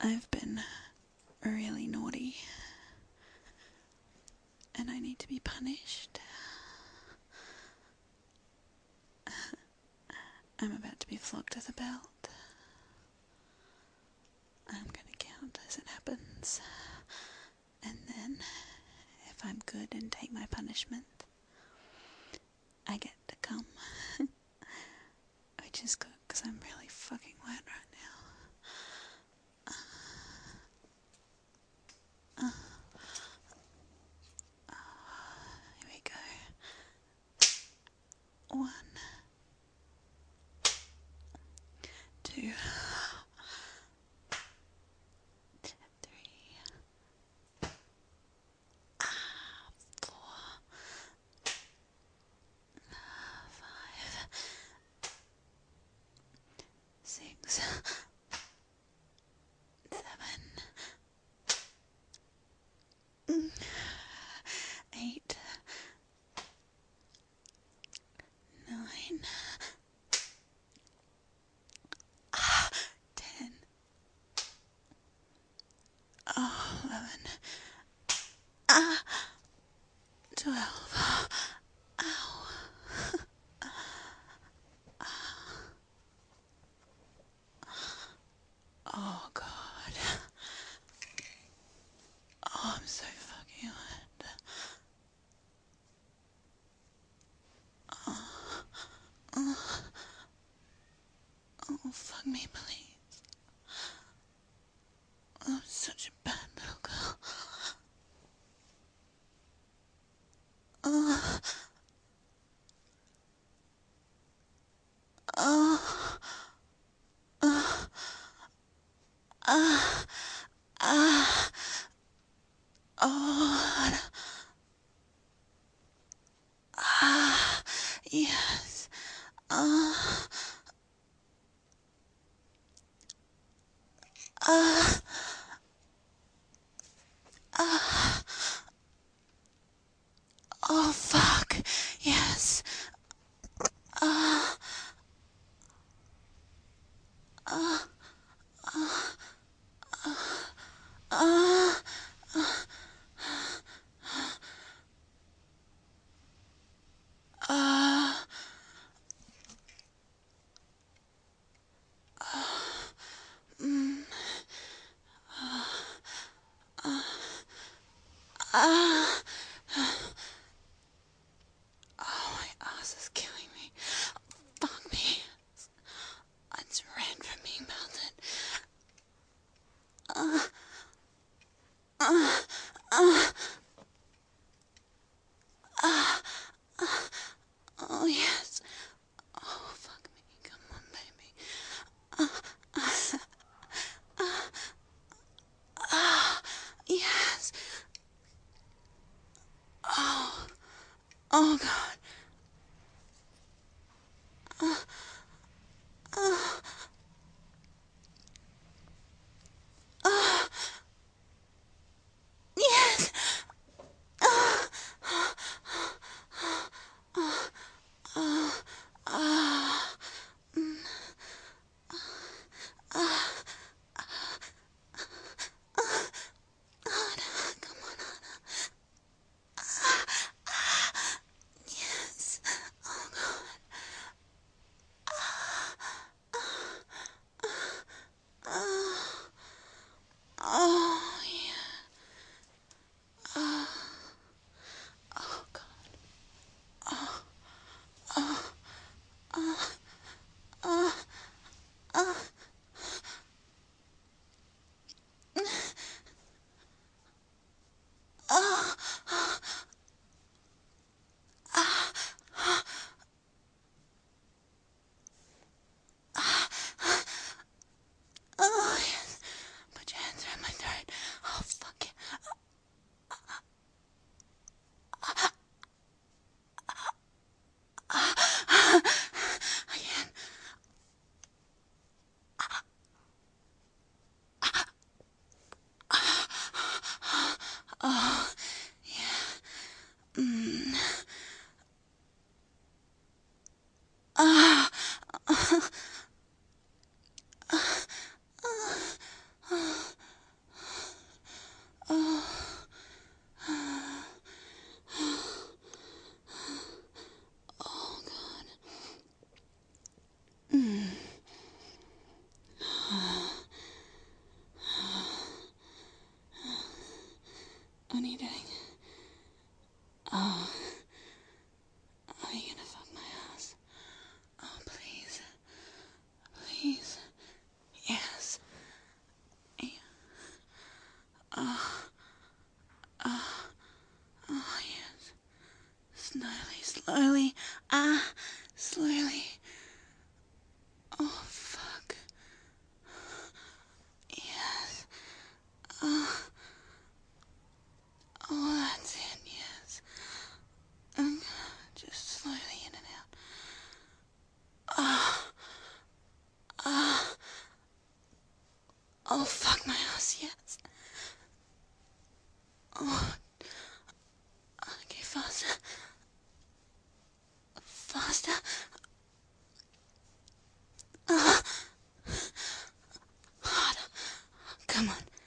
I've been really naughty and I need to be punished. I'm about to be flogged with a belt. I'm gonna count as it happens, and then if I'm good and take my punishment, I get to come. Which is good because I'm really fucking wet right now. Here we go. 1, 2, 3, 4, 5, 6, 7, 8, 9, 10, 11, 12. Ow. Oh God. Oh, I'm so fucking wet. Oh, fuck me, please. I'm such a bad little girl. Oh, oh, oh, oh, yes. Oh, oh, fuck. Yes. Oh, my ass is killing me. Fuck me. It's red from being melted. Oh, yes. Oh, fuck me. Come on, baby. Yes. Oh, fuck my ass, yes. Oh, okay, faster. Faster. Harder. Come on.